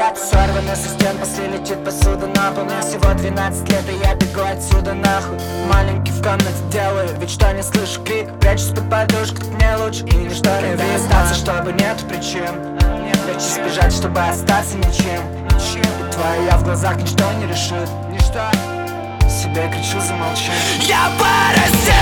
Как сорвано со стен, после летит посуда на пол. Мне всего 12 лет, и я бегу отсюда нахуй. Маленький в комнате делаю, ведь что не слышу крик. Прячусь под подушкой, мне лучше и ничто не видно. Остаться, чтобы нету причин, легче сбежать, чтобы остаться ничем. И твое я в глазах ничто не решит. Себе кричу, замолчи. Я поросят!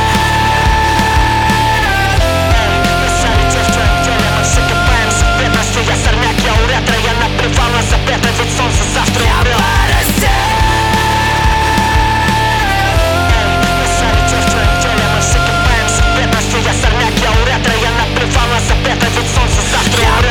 Я сорняк, я у ретро, я наплевал на запреты, ведь солнце завтра умрет. Я сорняк, я у ретро, я наплевал на запреты, ведь солнце завтра умрет.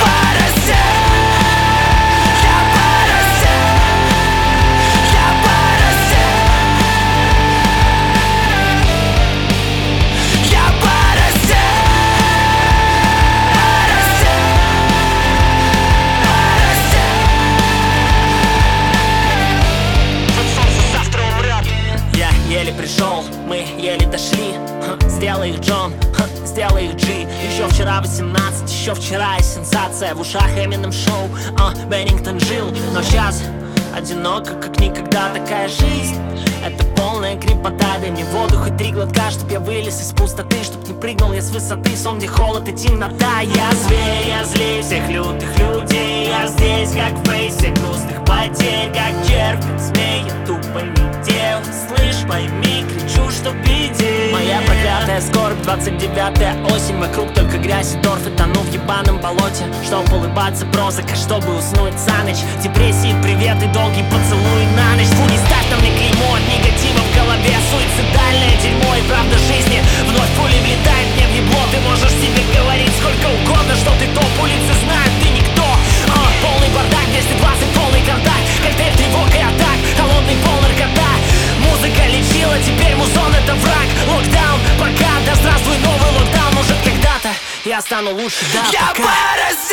Еле пришел, мы еле дошли. Сделай их Джон, сделай их Джи. Еще вчера 18, еще вчера и сенсация. В ушах Эминем шоу, Беннингтон жил. Но сейчас одиноко, как никогда. Такая жизнь, это полная крепота. Дай мне воду, хоть 3 глотка, чтоб я вылез из пустоты, чтоб не прыгнул я с высоты. Сон, где холод и темнота. Я зверь, я злей всех лютых людей. Я здесь, как в фейсе грустных потерь. Как червь, как змей, я тупо не дел. Слышь, пойми, кричу, что беде. Моя проклятая скорбь, 29-я осень. Вокруг только грязь и торф, и тону в ебаном болоте. Чтоб улыбаться прозака, чтобы уснуть за ночь. Депрессии привет и долгий поцелуй на ночь. Фу, не ставь на мне клеймо от негатива в голове. Суицидальное дерьмо и правда жизни. Вновь пули влетает мне в ебло. Ты можешь себе говорить сколько угодно, что ты топ, улицы знают, ты никто. Полный бардак, 220, полный контакт. Коктейль, тревога и атак, холодный пол, наркота. Музыка лечила, теперь музон это враг. Локдаун, пока, да здравствуй новый локдаун. Может когда-то я стану лучше, да, Я пока.